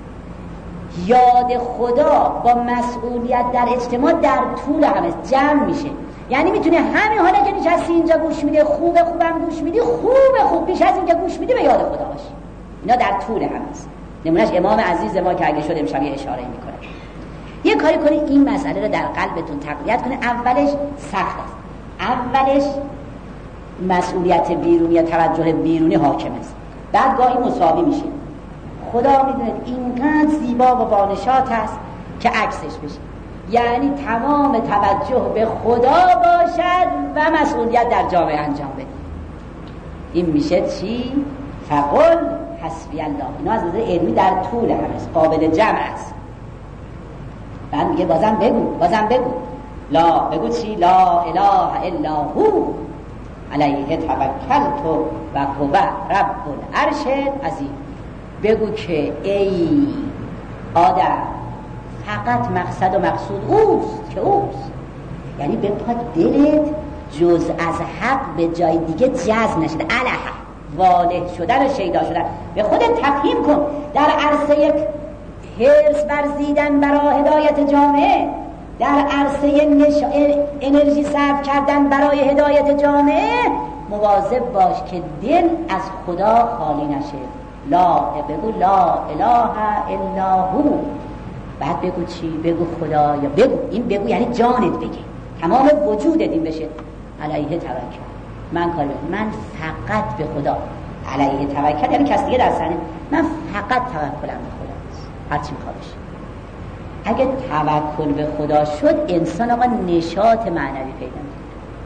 یاد خدا با مسئولیت در اجتماع در طول همه جمع میشه. یعنی میتونه همین حالا که نشستی اینجا گوش میده خوبم گوش میدی، خوب بیش از این که گوش میدی به یاد خدا باشی. اینا در طول هم است. نمونهش امام عزیز ما که اگه شد امشب یه اشاره میکنه، یه کاری کنید این مسئله رو در قلبتون تقویت کنه. اولش سخت است، اولش مسئولیت بیرونی یا توجه بیرونی حاکم است، بعد گاهی مساوی میشه. خدا میدونه اینقدر زیبا و بانشات هست که عکسش بشه، یعنی تمام توجه به خدا باشد و مسئولیت در جامعه انجام بده. این میشه چی؟ فقل حسبی الله. اینا از نظر علمی در طول هم است، قابل جمع است. بعد میگه بازم بگو لا، بگو چی؟ لا اله الا هو علیه توکلت و هو رب العرش العظیم. بگو که ای آدم فقط مقصد و مقصود اوست، یعنی بپاد دلت جز از حق به جای دیگه جذب نشده، الها واله شدن و شیدا شدن. به خودت تفهیم کن در عرصه حرص ورزیدن برای هدایت جامعه، در عرصه انرژی صرف کردن برای هدایت جامعه مواظب باش که دل از خدا خالی نشه. بگو لا اله الا هو. بعد بگو چی؟ بگو خدا، یا بگو یعنی جانت بگی، تمام وجودت این بشه علیه توکل. من من فقط به خدا علیه توکل، یعنی کس دیگه در سنه، من فقط توکلم به خداست، هر چی میخواد بشه. اگه توکل به خدا شد انسان آقا نشاط معنوی پیدا میکنه.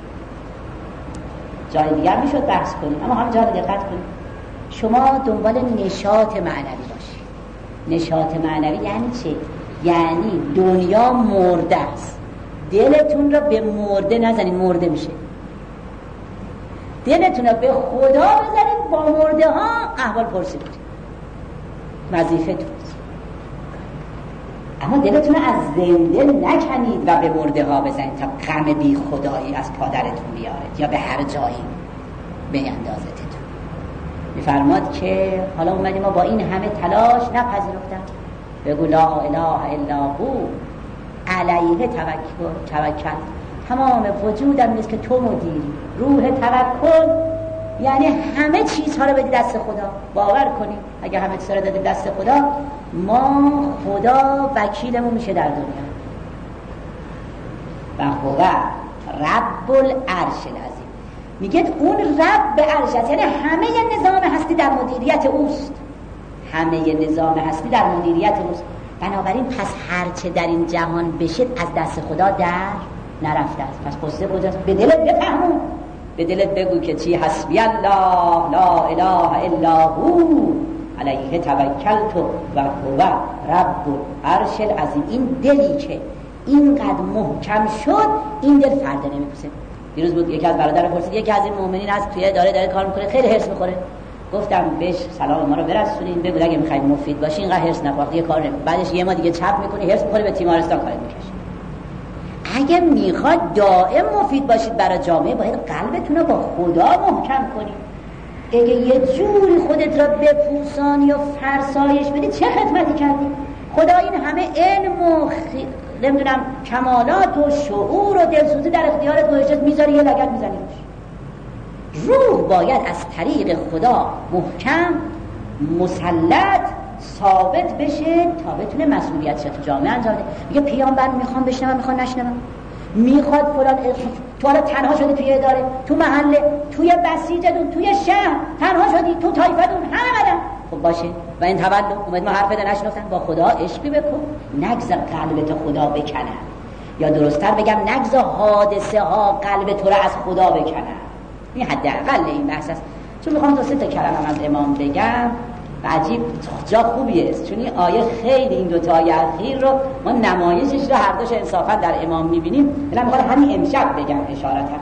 جای دیگر میشد بحث کنیم، اما همین جا رو دقت کنیم. شما دنبال نشاط معنوی باشید. نشاط معنوی یعنی چه؟ یعنی دنیا مرده است، دلتون رو به مرده نزنید، مرده میشه. دلتون رو به خدا بزنید، با مرده ها احوال پرسی کنید، وظیفه تو. اما دلتون رو از زنده نکنید و به مرده ها بزنید تا غم بی خدایی از پادرتون بیارید یا به هر جایی بیندازتتون. میفرماد که حالا اومدیم ما با این همه تلاش نپذیرفتم، بگو لا اله الا هو علیه توکل. تمام وجودم نیست که تو مدیری، روح توکل یعنی همه چیزها رو بدی دست خدا. باور کنید اگه همه چیزها رو دادی دست خدا، ما خدا وکیلمون میشه در دنیا. و هو رب العرش العظیم. میگه اون رب عرش است، یعنی همه نظام هستی در مدیریت اوست، همه نظام هستی در مدیریت اوست. بنابراین پس هرچه در این جهان بشه از دست خدا در نرفته است. پس قصه کجاست؟ به دلت بفهمون، به دلت بگو که چی؟ حسبی الله لا اله الا هو علیه توکلت و هو رب العرش العظیم. این دلی که اینقدر محکم شد، این دل فرد نمیپوسه. دیروز بود یکی از برادر پرسید، یکی از این مؤمنین از توی داره کار میکنه، خیلی حرص میخوره. گفتم بهش سلام ما رو برسونین، بگو اگه میخواید مفید باشین اینقدر حرص نکنید، یه کار نمیکنه، بعدش یه ما دیگه چپ میکنه، حرص میخوره، به تیمارستان کار میکشه. اگه میخواد دائم مفید باشید برای جامعه، باید قلبتون رو با خدا محکم کنید. اگه یه جوری خودت رو بپوسانی و فرسایش بدی، چه خدمتی کردی؟ خدا این همه علم و نمیدونم کمالات و شعور و دلسوزی در اختیارت گذاشته، میذاری یه لگد میزنی روح باید از طریق خدا محکم مسلط ثابت بشه تا بتونه مسئولیتش تو جامعه انجام بده. میگه پیامبر میخوام بشنوم، میخوام نشنوم. میخواد فلان تو حالا تنها شدی توی اداره، تو محله، توی بسیجتون، توی شهر تنها شدی، تو طایفتون همه بدن. خب باشه و این تولد اومد ما حرف بده نشنفتن، با خدا عشقی بکن، نگذار قلبت خدا بکنه، یا درست‌تر بگم نگذار حادثه ها قلب تو را از خدا بکنه. این حداقل این بحث است. چون میخوام دو سه تا کلمه از امام بگم و عجیب جا خوبی است، چون این آیه خیلی این دو تا آیه اخیر رو ما نمایشش رو هر دوش انصافا در امام میبینیم. من میخوام همین امشب بگم اشارتا.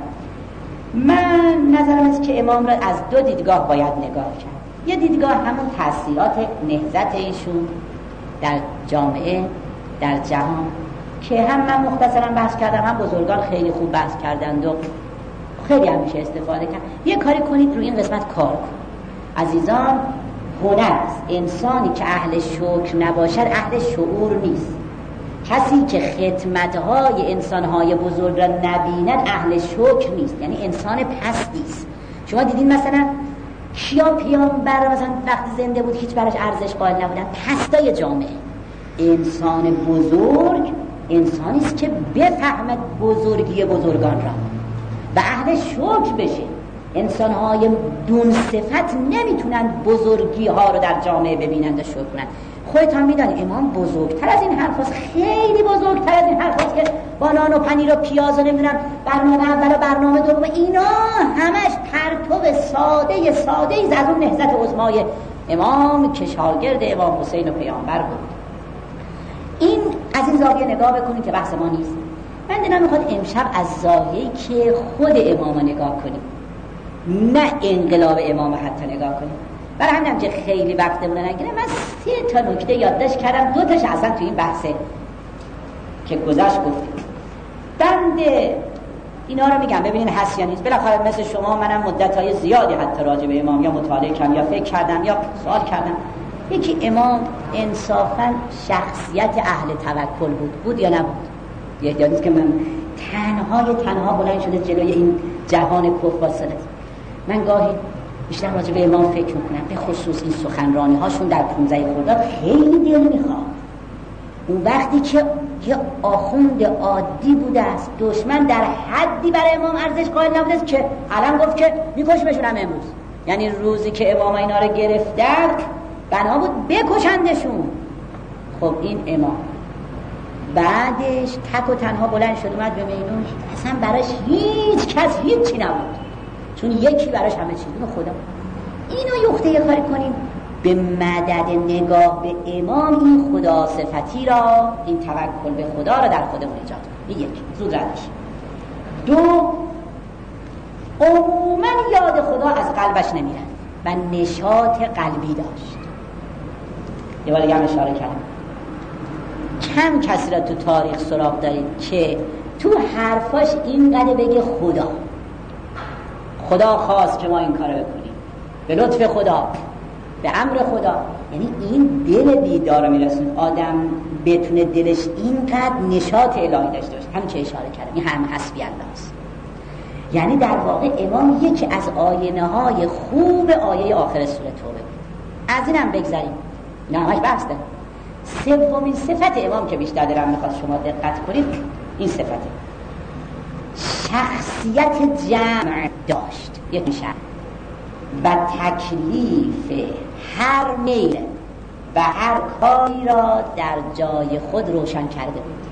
من نظرم است که امام را از دو دیدگاه باید نگاه کرد. یه دیدگاه همون تأثیرات نهضت ایشون در جامعه، در جهان، که هم من مختصرا بحث کردم، هم بزرگان خیلی خوب بحث کردند و خیلی همیشه استفاده کرد. یه کاری کنید روی این قسمت کار کن عزیزان. هنر است. انسانی که اهل شکر نباشد اهل شعور نیست. کسی که خدمت‌های انسان‌های بزرگ را نبیند اهل شکر نیست، یعنی انسان پستی است. شما دیدین مثلا کیا پیامبر مثلا وقتی زنده بود هیچ براش ارزش قائل نبودن؟ پستای جامعه. انسان بزرگ انسانی است که بفهمد بزرگی بزرگان را و اهل شکر بشه. انسان‌های دون صفت نمیتونن بزرگی ها رو در جامعه ببینند و شکر کنند. خودتان میدونید امام بزرگتر از این حرفاست، خیلی بزرگتر از این حرفاست که با نان و پنیر و پیاز و نمیدونم برنامه اول و برنامه دوم اینا همش پرتو ساده ای از اون نهضت عظمای امام که شاگرد امام حسین و پیامبر بود. این از این زاویه نگاه بکنید که بحث ما نیست. من دلم میخواد امشب از زاویه‌ای که خود امام نگاه کنیم، نه انقلاب امام حتی نگاه کنیم. برای همینم که خیلی وقتمون نگیره من 3 تا نکته یادداشت کردم، 2 تاش اصلا تو این بحثه که گذشت گفتیم. بند اینا رو میگم ببینین هست یا نیست. بالاخره مثل شما منم مدت‌های زیادی حتی راجع به امام یا مطالعه کردم یا فکر کردم یا سوال کردم. یکی امام انصافاً شخصیت اهل توکل بود یا نبود؟ یه نیست که من تنها بلند شده جلوی این جهان کفر واسطه. من گاهی بیشتر راجع به امام فکر میکنم، به خصوص این سخنرانی هاشون در 15 خرداد خیلی دل میخواد. اون وقتی که یه آخوند عادی بوده است، دشمن در حدی برای امام ارزش قائل نبوده است که الان گفت که میکشمشون هم امروز. یعنی روزی که امام اینا رو گرفتن بنا بود بکشندشون. خب این امام بعدش تک و تنها بلند شد اومد به میدون، اصلا براش هیچ کس هیچی نبود، چون یکی براش همه چیز، اون خدا. اینو یخته یه کاری کنیم به مدد نگاه به امام، این خدا صفتی را، این توکل به خدا را در خودمون ایجاد کنیم. یک زود ردش. 2 عموما یاد خدا از قلبش نمیرن و نشاط قلبی داشت. یه بار دیگه هم اشاره کردم کم کسی را تو تاریخ سراغ دارید که تو حرفاش اینقدر بگه خدا خواست که ما این کارو بکنیم، به لطف خدا، به امر خدا. یعنی این دل بیدار رو میرسون آدم بتونه دلش اینقدر نشاط الهی داشته باشه. همین که اشاره کردم این هم حسبی الله است. یعنی در واقع امام یکی از آینه های خوب آیه آخر سوره توبه بود. از اینم بگذاریم، نه همش بحث ده. 3مین صفت امام که بیشتر دلم میخواد شما دقت کنید این صفته. شخصیت جمع داشت، یک شخص، و تکلیف هر میل و هر کاری را در جای خود روشن کرده بود.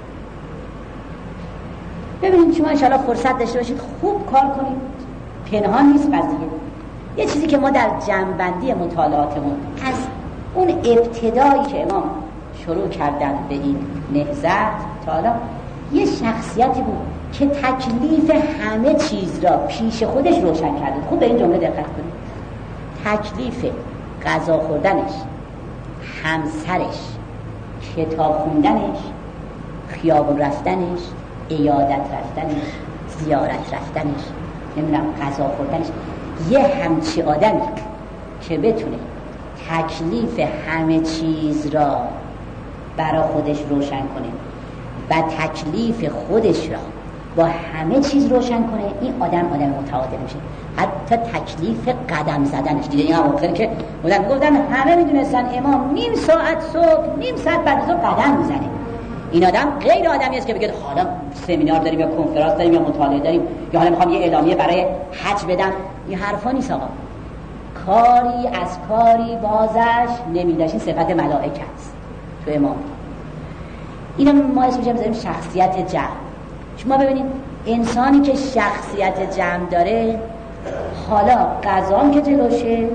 ببینید شما انشاءالله فرصت داشته باشید خوب کار کنید، پنهان نیست قضیه. یه چیزی که ما در جمع‌بندی مطالعاتمون از اون ابتدایی که امام شروع کردن به این نهضت تا حالا یه شخصیتی بود که تکلیف همه چیز را پیش خودش روشن کرده. خوب به این جمله دقت کنید. تکلیف غذا خوردنش، همسرش، کتاب خوندنش، خیابون رفتنش، عیادت رفتنش، زیارت رفتنش، نمیدونم غذا خوردنش، یه همچی آدمی که بتونه تکلیف همه چیز را برای خودش روشن کنه و تکلیف خودش را با همه چیز روشن کنه، این آدم متعادل میشه. حتی تکلیف قدم زدنش، دیگه این اواخر که گفتن همه میدونستن امام نیم ساعت صبح نیم ساعت بعد از ظهر قدم میزنه. این آدم غیر آدمی است که بگه حالا سمینار داریم یا کنفرانس داریم یا مطالعه داریم یا حالا میخوام یه اعلامیه برای حج بدم، این حرفا نیست آقا. کاری از کاری بازش نمیداشت، این صفت ملائکه است تو امام. اینو ما اسمش میذاریم شخصیت جمع. شما ببینید انسانی که شخصیت جمع داره، حالا قضا که جلوشه،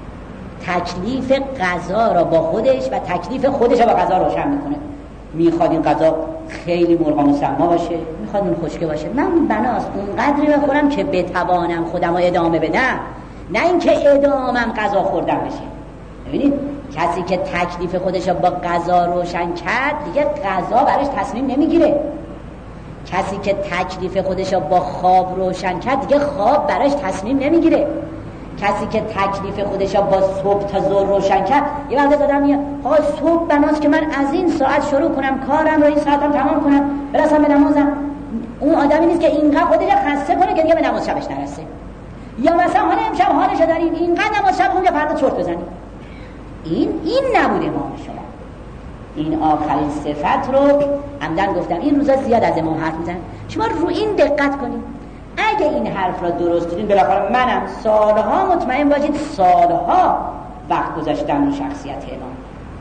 تکلیف قضا را با خودش و تکلیف خودش را با قضا روشن میکنه. میخواد این قضا خیلی مرغ مسما باشه، میخواد اون خشکه باشه، من بناست اونقدری بخورم که بتوانم خودم رو ادامه بدم، نه اینکه ادامم قضا خوردم بشه. ببینید کسی که تکلیف خودش رو با قضا روشن کرد دیگه قضا براش تصمیم نمیگیره. کسی که تکلیف خودش رو با خواب روشن کرد دیگه خواب براش تصمیم نمیگیره. کسی که تکلیف خودش رو با صبح تا ظهر روشن کرد، یه وقت دادم میگه آقا صبح بناست که من از این ساعت شروع کنم کارم رو این ساعتم تمام کنم برسم به نمازم. اون آدمی نیست که اینقدر خودش خسته کنه که دیگه به نماز شبش نرسه. یا مثلا حالا امشب حالشو داریم اینقدر نماز شب اونجا فردا چرت بزنیم. این نبوده امام شما. این آخرین صفت رو عمدن گفتم. این روزا زیاد از امام حرف میزنن، شما رو این دقت کنید. اگه این حرف را درست دیدین، بالاخره منم سالها مطمئن باشید سالها وقت گذاشتم رو شخصیت امام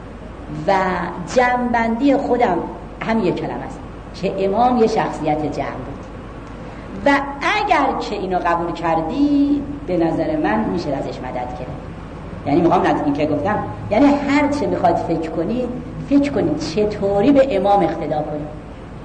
و جمع‌بندی خودم هم یک کلمه است که امام یه شخصیت جمع بود و اگر که اینو قبول کردی به نظر من میشه ازش مدد کرد. یعنی میخوام این که گفتم، یعنی هر چه میخواد فکر کنید چطوری به امام اقتدا کنید.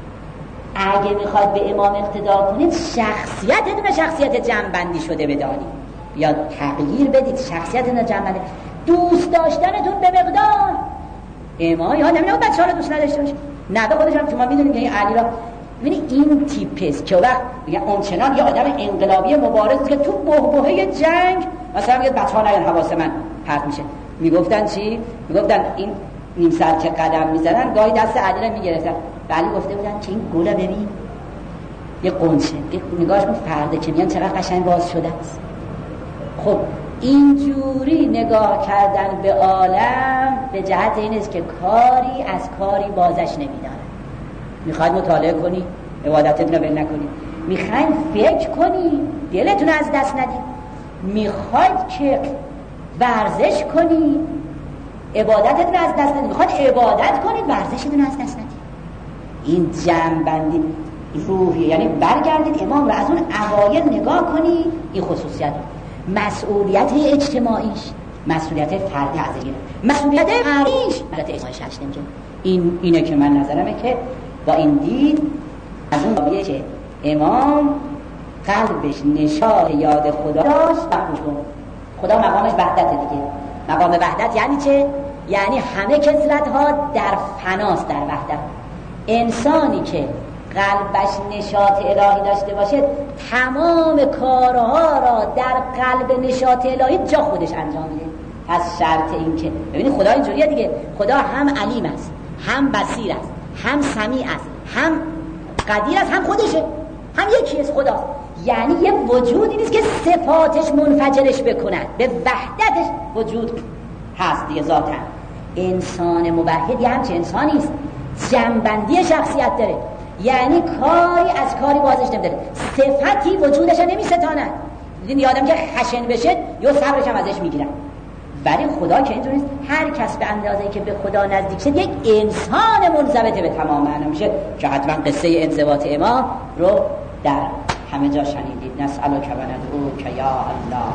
اگه میخواد به امام اقتدا کنید شخصیتتون شخصیت جمع‌بندی شده بدانید یا تغییر بدید شخصیتتون جمع‌بندی. دوست داشتنتون به مقدار امام ها نمیاد بچه‌ها رو دوست نداشته باشه. نه به خودش هم شما میدونید که این علی را ببینید این تیپست که وقت میگه اونچنان یه آدم انقلابی مبارز که تو بحبوحه جنگ مثلا میگه بچه‌ها نیان حواس من پرت میشه. میگفتن چی؟ میگفتن این نیم ساعت که قدم میزنن گاهی دست علی رو میگرفتن. ولی گفته بودن که این گل ببین یه قنچه نگاهش کن فرده که میان چقدر قشنگ باز شده است. خب اینجوری نگاه کردن به عالم به جهت این است که کاری از کاری بازش نمیداره. میخواید مطالعه کنی عبادتتون رو ول نکنی، میخواید فکر کنی دلتون از دست ندید، میخواید که ورزش کنی عبادتتون از دست ندید، میخواید عبادت کنید ورزشتون از دست ندید. این جمع‌بندی روحی، یعنی برگردید امام رو از اون اوایل نگاه کنید. این خصوصیت مسئولیت اجتماعیش، مسئولیت فردی ازگیره، مسئولیت فردیش، مسئولیت اجتماعیش نمیشه. اینه که من نظرمه که با این دید از اون بابیه که امام قلبش نشاط یاد خدا داشت. خدا مقامش وحدت دیگه. مقام وحدت یعنی چه؟ یعنی همه کثرت‌ها در فناست در وحدت. انسانی که قلبش نشاط الهی داشته باشه تمام کارها را در قلب نشاط الهی جا خودش انجام میده. پس شرط این که ببینید خدا اینجوریه دیگه، خدا هم علیم است، هم بصیر است، هم سمیع است، هم قدیر است، هم خودشه، هم یکی است خدا. یعنی یه وجودی نیست که صفاتش منفجرش بکنن، به وحدتش وجود هست دیگه ذاتاً. انسان موحد یه همچه انسانی است، جنبندی شخصیت داره، یعنی کاری از کاری بازش نمیداره، صفتی وجودش نمی ستاند. دیدین یه آدم که خشن بشه یا صبرش هم ازش میگیرن، ولی خدا که اینطور نیست. هر کس به اندازه‌ای که به خدا نزدیک شد یک انسان منضبط به تمام معنا میشه، که حتما قصه انضباط امام رو در همه جا شنیدید. نسألک و ندعوک یا الله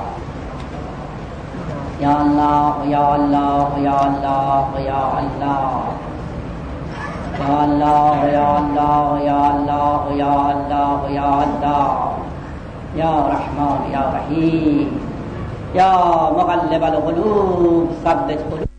یا الله یا الله یا الله یا الله یا الله یا الله یا الله یا الله یا الله یا رحمان یا رحیم یا مقلب القلوب ثبت قلوب